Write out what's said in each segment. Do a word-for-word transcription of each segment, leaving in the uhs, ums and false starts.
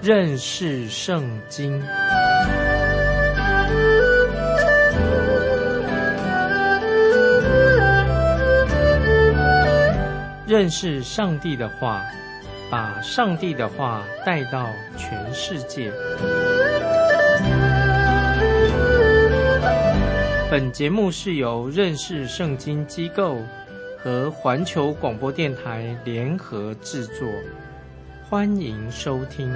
认识圣经。认识上帝的话，把上帝的话带到全世界。本节目是由认识圣经机构和环球广播电台联合制作，欢迎收听。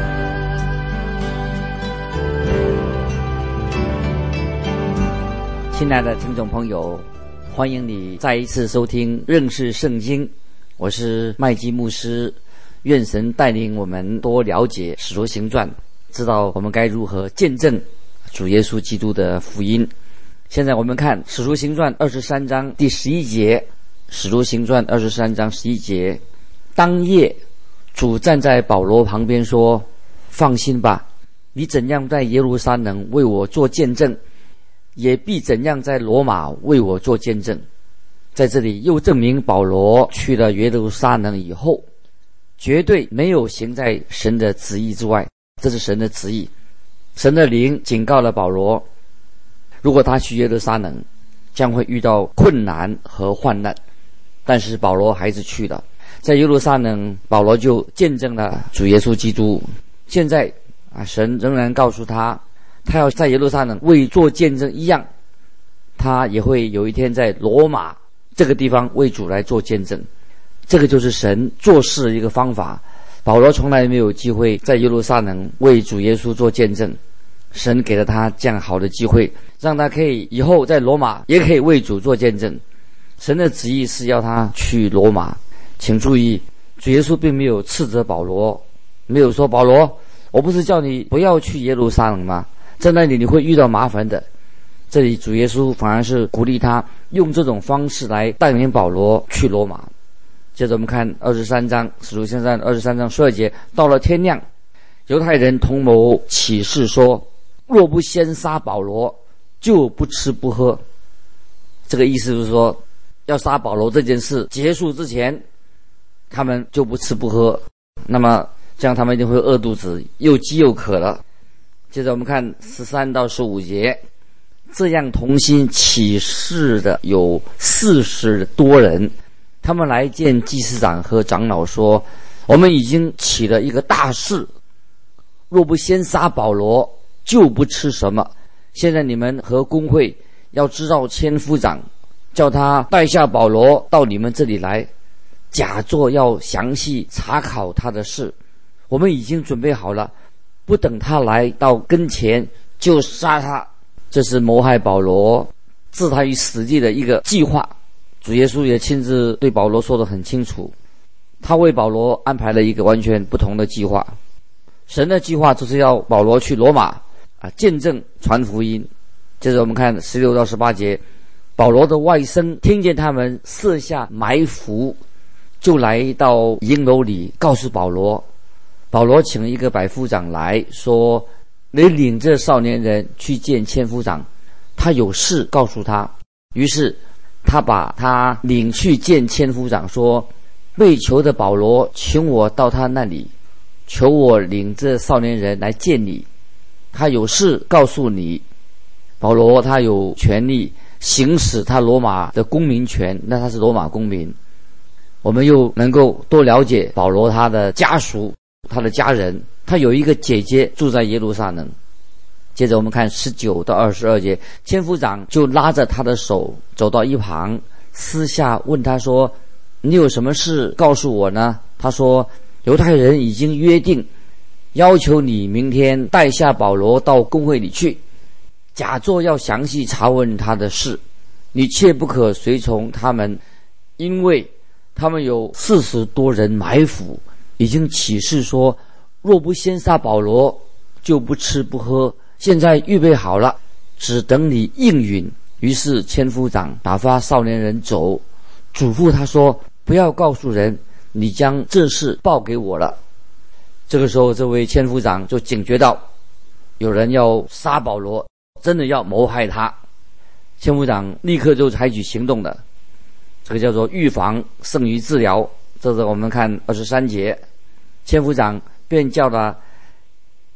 亲爱的听众朋友，欢迎你再一次收听认识圣经，我是麦基牧师。愿神带领我们多了解使徒行传，知道我们该如何见证主耶稣基督的福音。现在我们看使徒行传二十三章第十一节，使徒行传二十三章十一节，当夜主站在保罗旁边说，放心吧，你怎样在耶路撒冷为我做见证，也必怎样在罗马为我做见证。在这里又证明保罗去了耶路撒冷以后，绝对没有行在神的旨意之外，这是神的旨意。神的灵警告了保罗，如果他去耶路撒冷将会遇到困难和患难，但是保罗还是去了。在耶路撒冷，保罗就见证了主耶稣基督。现在啊，神仍然告诉他，他要在耶路撒冷为做见证一样，他也会有一天在罗马这个地方为主来做见证。这个就是神做事的一个方法。保罗从来没有机会在耶路撒冷为主耶稣做见证，神给了他这样好的机会，让他可以以后在罗马也可以为主做见证。神的旨意是要他去罗马。请注意，主耶稣并没有斥责保罗，没有说保罗，我不是叫你不要去耶路撒冷吗？在那里你会遇到麻烦的。这里主耶稣反而是鼓励他用这种方式来带领保罗去罗马。接着我们看二十三章，使徒行传二十三章十二节，到了天亮，犹太人同谋起誓说，若不先杀保罗，就不吃不喝。这个意思就是说，要杀保罗这件事结束之前，他们就不吃不喝，那么这样他们一定会饿肚子，又饥又渴了。接着我们看十三到十五节，这样同心起誓的有四十多人，他们来见祭司长和长老说，我们已经起了一个大事，若不先杀保罗，就不吃什么。现在你们和公会要知道千夫长叫他带下保罗到你们这里来，假作要详细查考他的事。我们已经准备好了，不等他来到跟前就杀他。这是谋害保罗置他于死地的一个计划。主耶稣也亲自对保罗说得很清楚，他为保罗安排了一个完全不同的计划。神的计划就是要保罗去罗马啊，见证传福音。接着我们看十六到十八节，保罗的外甥听见他们设下埋伏，就来到营楼里告诉保罗。保罗请一个百夫长来说，你领着少年人去见千夫长，他有事告诉他。于是他把他领去见千夫长，说，被囚的保罗请我到他那里，求我领着少年人来见你，他有事告诉你。保罗他有权利行使他罗马的公民权，那他是罗马公民。我们又能够多了解保罗他的家属，他的家人。他有一个姐姐住在耶路撒冷。接着我们看十九到二十二节，千夫长就拉着他的手走到一旁，私下问他说，你有什么事告诉我呢？他说，犹太人已经约定要求你明天带下保罗到公会里去，假作要详细查问他的事，你切不可随从他们，因为他们有四十多人埋伏，已经起誓说，若不先杀保罗，就不吃不喝。现在预备好了，只等你应允。于是千夫长打发少年人走，嘱咐他说，不要告诉人，你将这事报给我了。这个时候，这位千夫长就警觉到有人要杀保罗，真的要谋害他。千夫长立刻就采取行动了，这个叫做预防胜于治疗。这是我们看二十三节，千夫长便叫了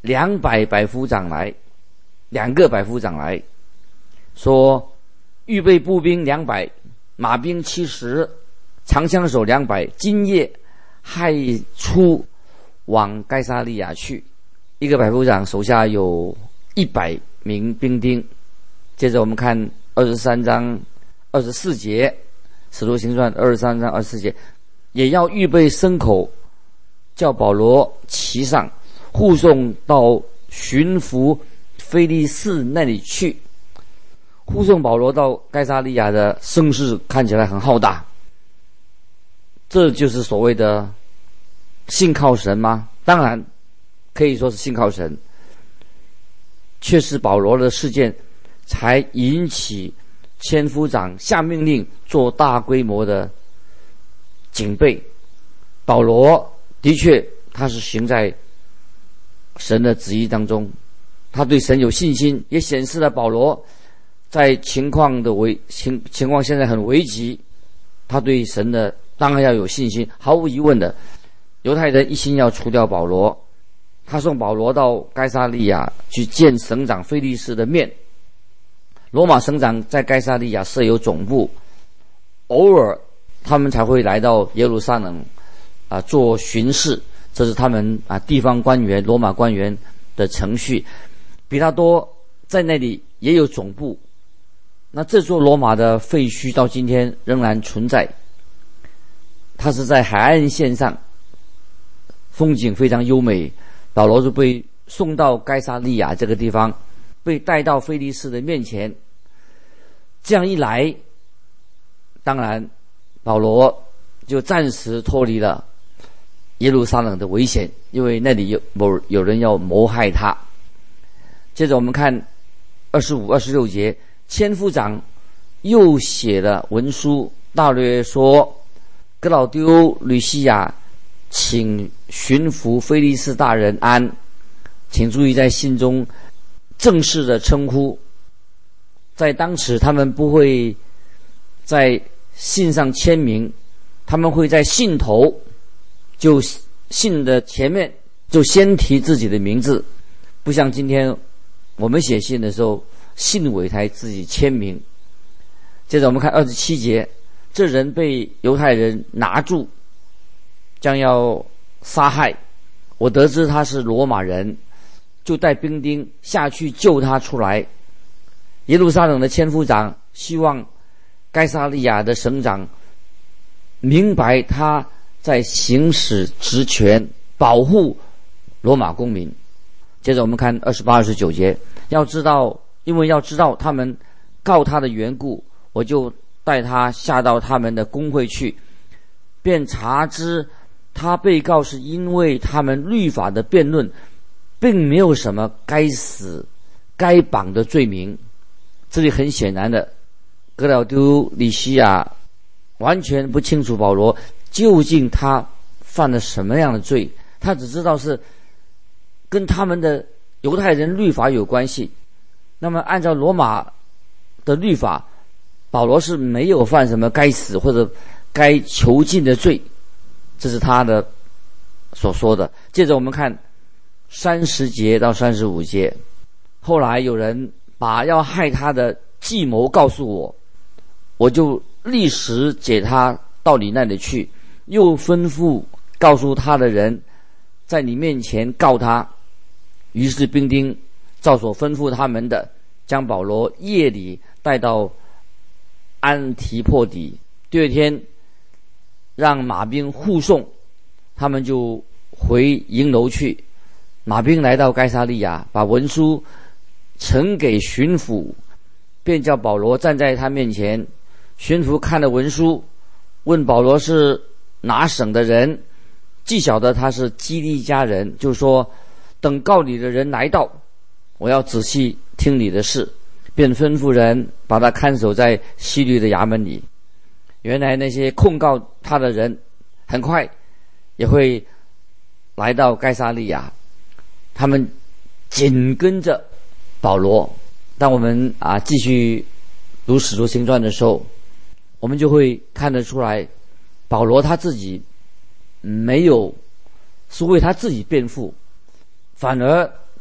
两百百夫长来，两个百夫长来说，预备步兵两百，马兵七十，长枪手两百，今夜亥初往该撒利亚去。一个百夫长手下有一百名兵丁。接着我们看二十三章二十四节，使徒行传二十三章二十四节，也要预备牲口，叫保罗骑上，护送到巡抚腓利士那里去。护送保罗到该撒利亚的声势看起来很浩大，这就是所谓的信靠神吗？当然可以说是信靠神，却是保罗的事件才引起千夫长下命令做大规模的警备。保罗的确他是行在神的旨意当中，他对神有信心，也显示了保罗在情况的危情情况现在很危急，他对神的当然要有信心。毫无疑问的，犹太人一心要除掉保罗，他送保罗到该撒利亚去见省长腓利士的面。罗马省长在该撒利亚设有总部，偶尔他们才会来到耶路撒冷啊做巡视，这是他们啊地方官员罗马官员的程序。比拉多在那里也有总部，那这座罗马的废墟到今天仍然存在，它是在海岸线上，风景非常优美。保罗就被送到该撒利亚这个地方，被带到腓利士的面前。这样一来，当然保罗就暂时脱离了耶路撒冷的危险，因为那里有某有人要谋害他。接着我们看二十五、二十六节，千夫长又写了文书，大略说：格老丢吕西亚请巡抚腓利士大人安。请注意在信中正式的称呼，在当时他们不会在信上签名，他们会在信头就信的前面就先提自己的名字，不像今天我们写信的时候信尾才自己签名。接着我们看二十七节，这人被犹太人拿住，将要杀害，我得知他是罗马人，就带兵丁下去救他出来。耶路撒冷的千夫长希望该撒利亚的省长明白他在行使职权，保护罗马公民。接着我们看二十八、二十九节，要知道，因为要知道他们告他的缘故，我就带他下到他们的公会去，便查知他被告是因为他们律法的辩论，并没有什么该死该绑的罪名。这里很显然的，格老丢里西亚完全不清楚保罗究竟他犯了什么样的罪，他只知道是跟他们的犹太人律法有关系。那么按照罗马的律法，保罗是没有犯什么该死或者该囚禁的罪，这是他的所说的。接着我们看三十节到三十五节，后来有人把要害他的计谋告诉我，我就立时解他到你那里去，又吩咐告诉他的人在你面前告他。于是兵丁照所吩咐他们的，将保罗夜里带到安提破底，第二天让马兵护送，他们就回营楼去。马兵来到该撒利亚，把文书呈给巡抚，便叫保罗站在他面前。巡抚看了文书，问保罗是哪省的人，既晓得他是基利家人，就说：等告你的人来到，我要仔细听你的事，便吩咐人把他看守在希律的衙门里。原来那些控告他的人很快也会来到该撒利亚，他们紧跟着保罗。当我们啊继续读使徒行传的时候，我们就会看得出来，保罗他自己没有是为他自己辩护，反而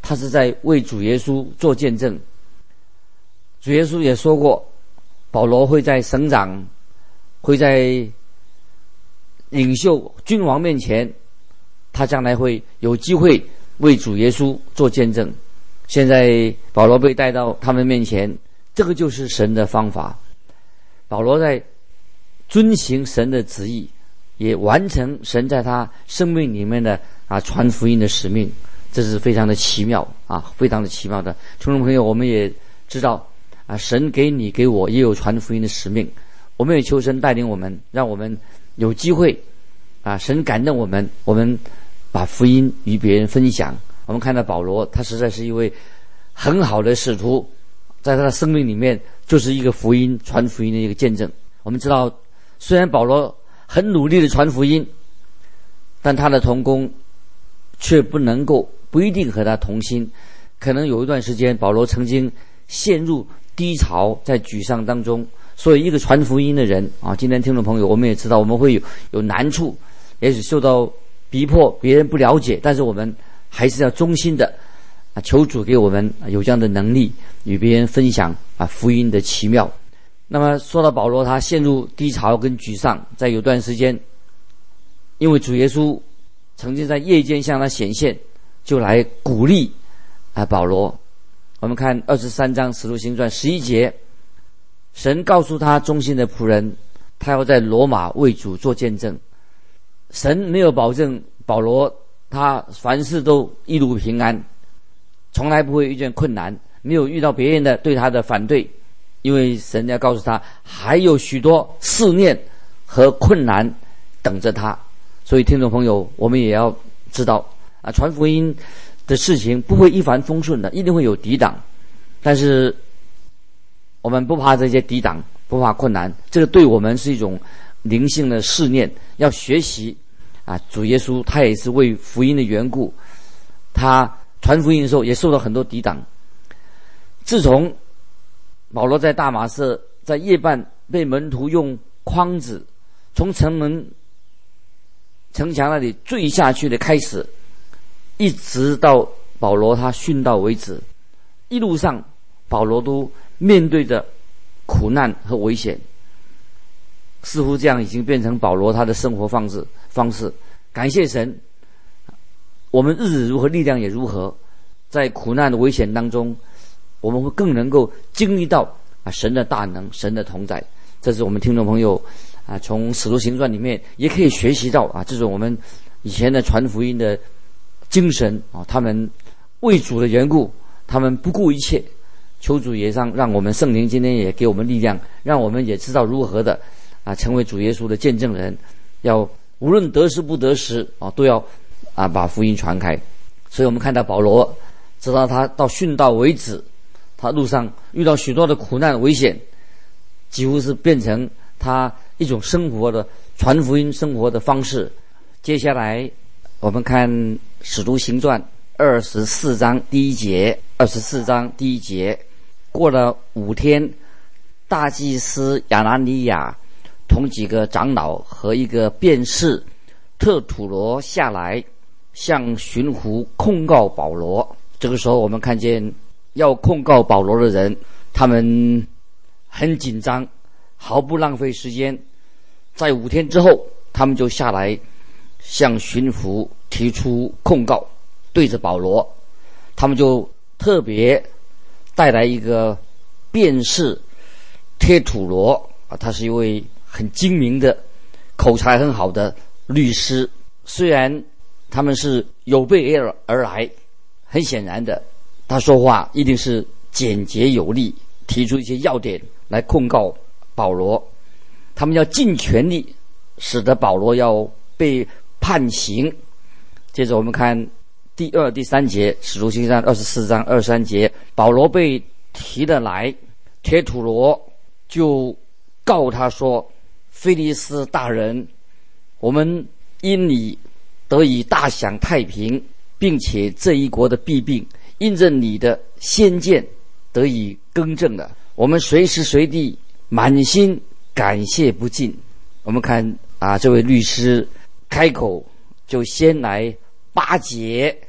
他是在为主耶稣做见证。主耶稣也说过，保罗会在省长、会在领袖、君王面前，他将来会有机会为主耶稣做见证。现在保罗被带到他们面前，这个就是神的方法。保罗在遵行神的旨意，也完成神在他生命里面的啊传福音的使命，这是非常的奇妙啊，非常的奇妙的。听众朋友，我们也知道啊，神给你给我也有传福音的使命，我们也求神带领我们，让我们有机会啊，神感动我们，我们把福音与别人分享。我们看到保罗，他实在是一位很好的使徒，在他的生命里面就是一个福音传福音的一个见证。我们知道，虽然保罗很努力的传福音，但他的同工却不能够不一定和他同心。可能有一段时间，保罗曾经陷入低潮，在沮丧当中。所以一个传福音的人啊，今天听众朋友，我们也知道我们会有有难处，也许受到逼迫，别人不了解，但是我们还是要忠心的啊，求主给我们有这样的能力，与别人分享啊福音的奇妙。那么说到保罗，他陷入低潮跟沮丧，在有段时间，因为主耶稣曾经在夜间向他显现，就来鼓励啊保罗。我们看二十三章使徒行传十一节，神告诉他忠心的仆人，他要在罗马为主做见证。神没有保证保罗他凡事都一路平安，从来不会遇见困难，没有遇到别人的对他的反对，因为神要告诉他还有许多试炼和困难等着他。所以听众朋友，我们也要知道啊，传福音的事情不会一帆风顺的，一定会有抵挡，但是我们不怕这些抵挡，不怕困难，这个对我们是一种灵性的试炼，要学习啊。主耶稣他也是为福音的缘故，他传福音的时候也受到很多抵挡。自从保罗在大马色在夜半被门徒用筐子从城门城墙那里坠下去的开始，一直到保罗他殉道为止，一路上保罗都面对着苦难和危险，似乎这样已经变成保罗他的生活方式方式。感谢神，我们日子如何，力量也如何，在苦难的危险当中，我们会更能够经历到啊神的大能，神的同在。这是我们听众朋友啊从使徒行传里面也可以学习到啊这种我们以前的传福音的精神啊，他们为主的缘故，他们不顾一切。求主也让让我们圣灵今天也给我们力量，让我们也知道如何的啊成为主耶稣的见证人，要无论得时不得时啊都要啊把福音传开。所以我们看到保罗直到他到殉道为止，他路上遇到许多的苦难危险，几乎是变成他一种生活的传福音生活的方式。接下来我们看使徒行传二十四章第一节，二十四章第一节，过了五天，大祭司亚拿尼亚同几个长老和一个辩士特土罗下来，向巡抚控告保罗。这个时候我们看见要控告保罗的人，他们很紧张，毫不浪费时间，在五天之后他们就下来向巡抚提出控告。对着保罗，他们就特别带来一个辩士贴土罗啊，他是一位很精明的口才很好的律师。虽然他们是有备而而来，很显然的他说话一定是简洁有力，提出一些要点来控告保罗。他们要尽全力使得保罗要被判刑。接着我们看第二、第三节，使徒行传二十四章二十三节，保罗被提了来，铁土罗就告他说：“菲利斯大人，我们因你得以大享太平，并且这一国的弊病因着你的先见得以更正了，我们随时随地满心感谢不尽。”我们看啊，这位律师开口就先来巴结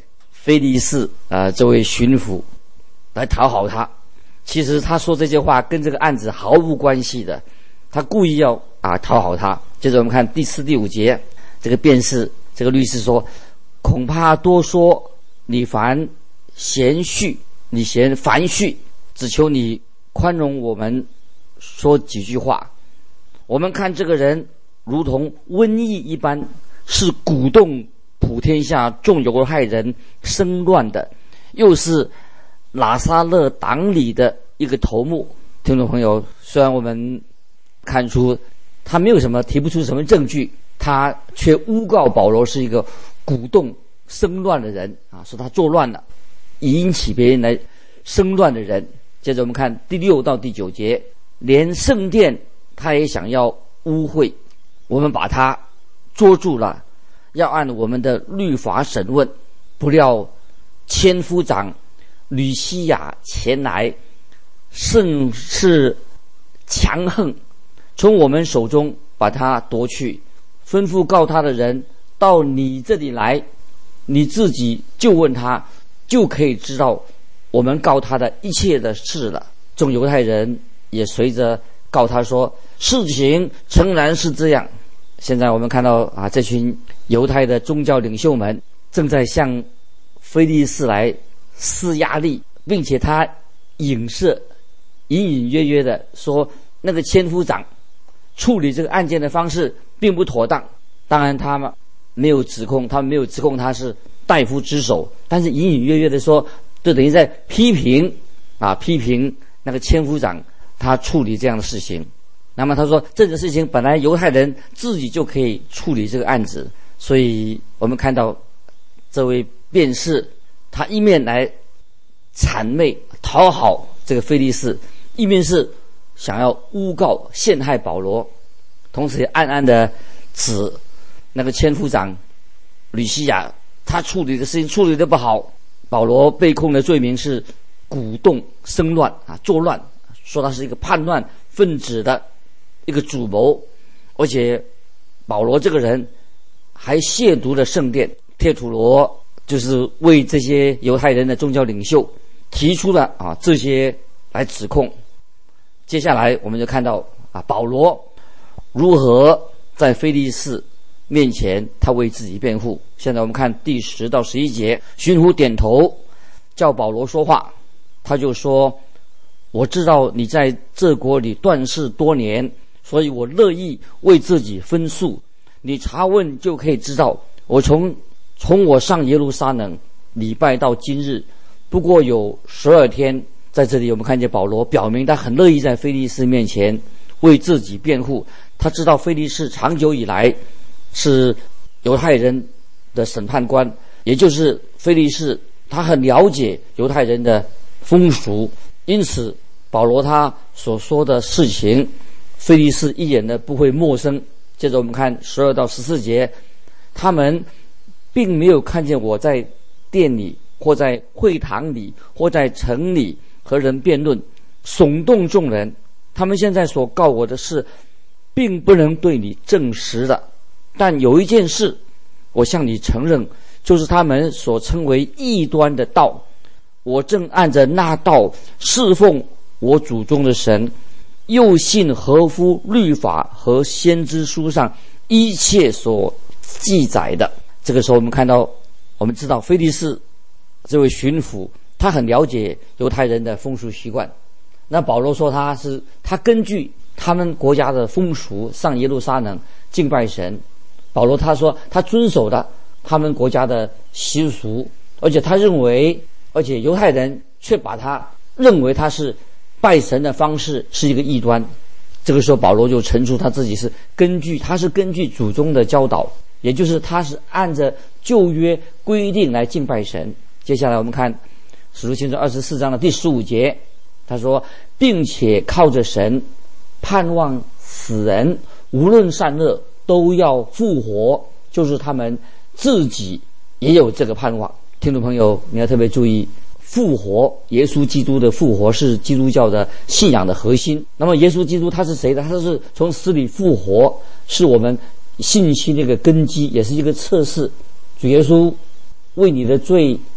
非利士啊、呃、这位巡抚来讨好他。其实他说这些话跟这个案子毫无关系的，他故意要啊讨好他。接着我们看第四、第五节，这个辩士这个律师说：恐怕多说，你凡嫌絮，你嫌繁絮，只求你宽容我们说几句话。我们看这个人如同瘟疫一般，是鼓动普天下众犹太人生乱的，又是拿撒勒党里的一个头目。听众朋友，虽然我们看出他没有什么提不出什么证据，他却诬告保罗是一个鼓动生乱的人啊，说他作乱了，引起别人来生乱的人。接着我们看第六到第九节，连圣殿他也想要污秽，我们把他捉住了，要按我们的律法审问。不料千夫长吕西亚前来，甚是强横，从我们手中把他夺去，吩咐告他的人到你这里来，你自己就问他，就可以知道我们告他的一切的事了。众犹太人也随着告他说，事情诚然是这样。现在我们看到啊，这群犹太的宗教领袖们正在向非利士来施压力，并且他影射隐隐约约的说，那个千夫长处理这个案件的方式并不妥当。当然他们没有指控，他们没有指控他是大夫之手，但是隐隐约约的说，就等于在批评啊，批评那个千夫长他处理这样的事情。那么他说，这个事情本来犹太人自己就可以处理这个案子，所以我们看到这位辩士，他一面来谄媚讨好这个非利士，一面是想要诬告陷害保罗，同时也暗暗的指那个千夫长吕西亚，他处理的事情处理的不好。保罗被控的罪名是鼓动生乱啊，作乱，说他是一个叛乱分子的一个主谋，而且保罗这个人还亵渎了圣殿。帖土罗就是为这些犹太人的宗教领袖提出了啊这些来指控。接下来我们就看到啊保罗如何在非利士面前他为自己辩护。现在我们看第十到十一节，巡抚点头叫保罗说话，他就说，我知道你在这国里断事多年，所以我乐意为自己分诉，你查问就可以知道，我从从我上耶路撒冷礼拜到今日，不过有十二天。在这里我们看见保罗表明他很乐意在非利士面前为自己辩护。他知道非利士长久以来是犹太人的审判官，也就是非利士他很了解犹太人的风俗，因此保罗他所说的事情非利士一点都不会陌生。接着我们看十二到十四节，他们并没有看见我在店里或在会堂里或在城里和人辩论，耸动众人。他们现在所告我的事并不能对你证实的，但有一件事我向你承认，就是他们所称为异端的道，我正按着那道侍奉我祖宗的神，又信合乎律法和先知书上一切所记载的。这个时候我们看到，我们知道非利士这位巡抚他很了解犹太人的风俗习惯。那保罗说他是他根据他们国家的风俗上耶路撒冷敬拜神。保罗他说他遵守的他们国家的习俗，而且他认为，而且犹太人却把他认为他是拜神的方式是一个异端。这个时候保罗就陈述他自己是根据他是根据祖宗的教导，也就是他是按着旧约规定来敬拜神。接下来我们看使徒行传二十四章的第十五节，他说，并且靠着神盼望死人无论善恶都要复活，就是他们自己也有这个盼望。听众朋友，你要特别注意，复活，耶稣基督的复活是基督教的信仰的核心。那么耶稣基督他是谁呢？他是从死里复活，是我们信心的一个根基，也是一个测试。主耶稣为你的罪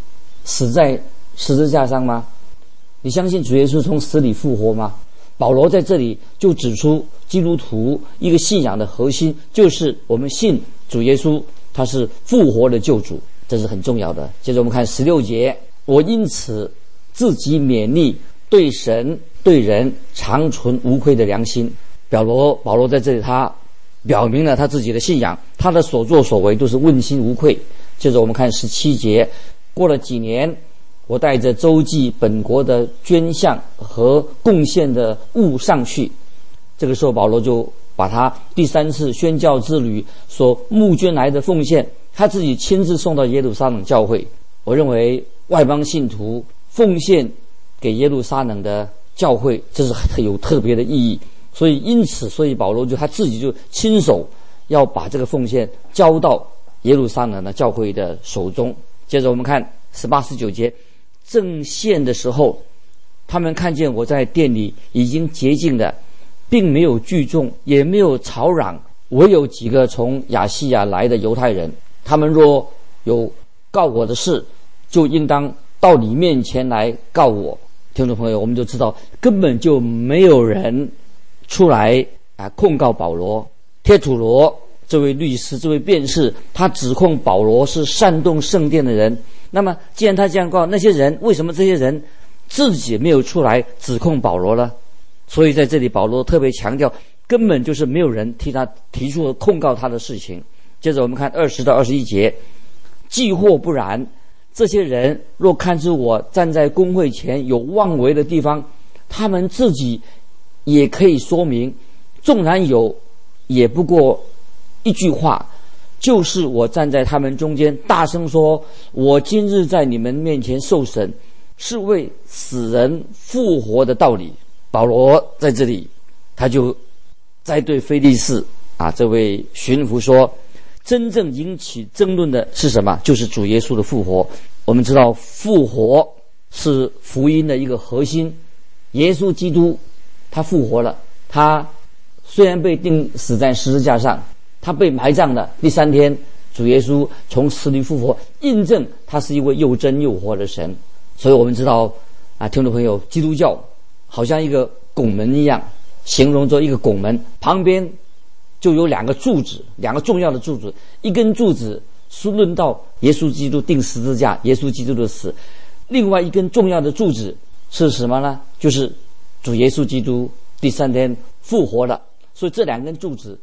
死在十字架上吗？你相信主耶稣从死里复活吗？保罗在这里就指出基督徒一个信仰的核心，就是我们信主耶稣他是复活的救主，这是很重要的。接着我们看十六节，我因此自己勉励，对神对人常存无愧的良心。保罗保罗在这里他表明了他自己的信仰，他的所作所为都是问心无愧。接着我们看十七节，过了几年，我带着周济本国的捐项和贡献的物上去。这个时候保罗就把他第三次宣教之旅所募捐来的奉献，他自己亲自送到耶路撒冷教会。我认为外邦信徒奉献给耶路撒冷的教会，这是很有特别的意义。所以因此所以保罗就他自己就亲手要把这个奉献交到耶路撒冷的教会的手中。接着我们看十八十九节，正献的时候，他们看见我在店里已经洁净的，并没有聚众，也没有吵嚷，唯有几个从亚细亚来的犹太人，他们若有告我的事，就应当到你面前来告我。听众朋友，我们就知道根本就没有人出来啊控告保罗。帖土罗这位律师，这位辩士，他指控保罗是煽动圣殿的人。那么既然他这样告，那些人为什么这些人自己没有出来指控保罗呢？所以在这里保罗特别强调，根本就是没有人替他提出控告他的事情。接着我们看二十到二十一节，既或不然，这些人若看出我站在公会前有妄为的地方，他们自己也可以说明，纵然有，也不过一句话，就是我站在他们中间大声说，我今日在你们面前受审，是为死人复活的道理。保罗在这里他就在对腓利士啊这位巡抚说，真正引起争论的是什么？就是主耶稣的复活。我们知道复活是福音的一个核心，耶稣基督他复活了，他虽然被钉死在十字架上，他被埋葬的第三天，主耶稣从死里复活，印证他是一位又真又活的神。所以我们知道啊，听众朋友，基督教好像一个拱门一样，形容作一个拱门，旁边就有两个柱子，两个重要的柱子，一根柱子是论到耶稣基督钉十字架，耶稣基督的死，另外一根重要的柱子是什么呢？就是主耶稣基督第三天复活了。所以这两根柱子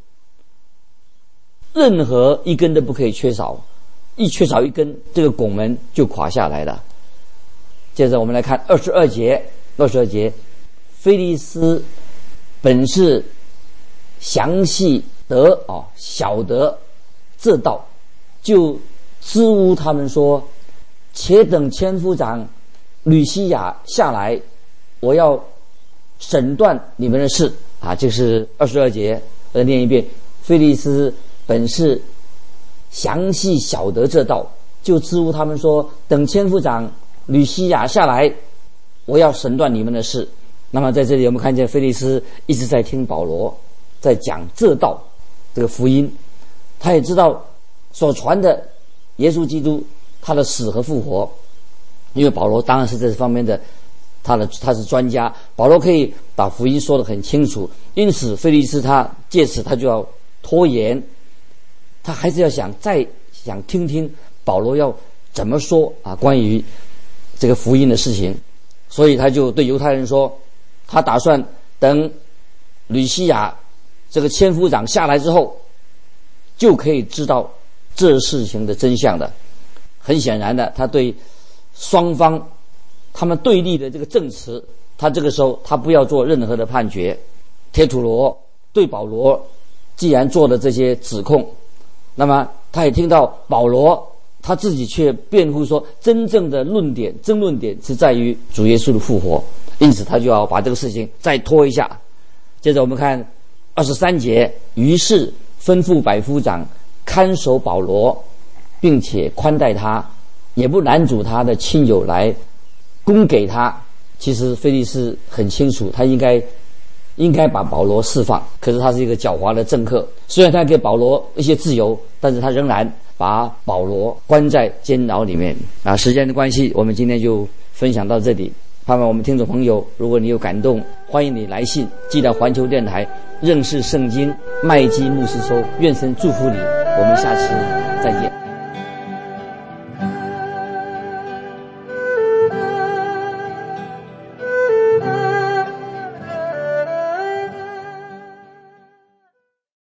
任何一根都不可以缺少，一缺少一根，这个拱门就垮下来了。接着我们来看二十二节，二十二节，腓利斯本是详细得哦晓得这道，就支吾他们说，且等千夫长吕西亚下来，我要审断你们的事啊。这是二十二节，我再念一遍，腓利斯本是详细晓得这道，就支吾他们说，等千夫长吕西亚下来，我要审断你们的事。那么在这里我们看见腓利斯一直在听保罗在讲这道这个福音，他也知道所传的耶稣基督他的死和复活，因为保罗当然是这方面的他的他是专家，保罗可以把福音说得很清楚，因此腓利斯他借此他就要拖延，他还是要想再想听听保罗要怎么说啊关于这个福音的事情。所以他就对犹太人说，他打算等吕西亚这个千夫长下来之后，就可以知道这事情的真相的。很显然的，他对双方他们对立的这个证词，他这个时候他不要做任何的判决。帖土罗对保罗既然做了这些指控，那么他也听到保罗他自己却辩护说，真正的论点争论点是在于主耶稣的复活，因此他就要把这个事情再拖一下。接着我们看二十三节，于是吩咐百夫长看守保罗，并且宽待他，也不拦阻他的亲友来供给他。其实腓利斯很清楚，他应该应该把保罗释放，可是他是一个狡猾的政客，虽然他给保罗一些自由，但是他仍然把保罗关在监牢里面。啊，时间的关系，我们今天就分享到这里。盼望我们听众朋友，如果你有感动，欢迎你来信寄到环球电台认识圣经麦基牧师收。愿神祝福你，我们下次再见。